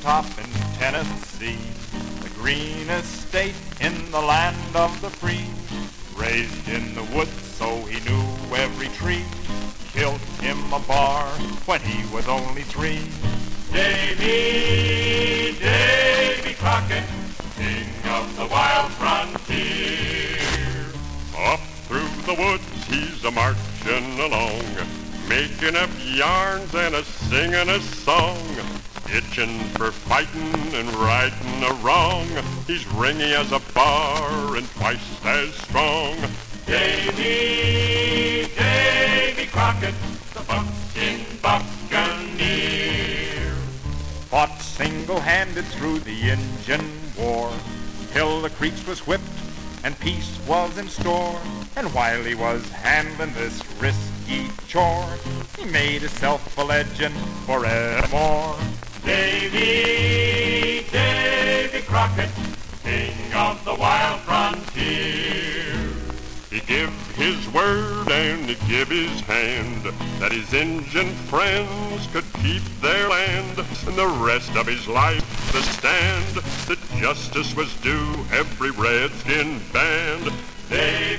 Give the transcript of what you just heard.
top in Tennessee, the greenest state in the land of the free. Raised in the woods so he knew every tree. Killed him a bar when he was only 3. Davy Crockett, king of the wild frontier. Up through the woods he's a-marching along, making up yarns and a-singing a song. Itching for fighting and righting a wrong. He's ringy as a bar and twice as strong. Davy Crockett, the bucking buccaneer, fought single-handed through the Injun War, till the Creeks was whipped and peace was in store. And while he was handling this risky chore, he made himself a legend forevermore. Davy Crockett, king of the wild frontier. He give his word and he give his hand that his Injun friends could keep their land, and the rest of his life to stand that justice was due every redskin band.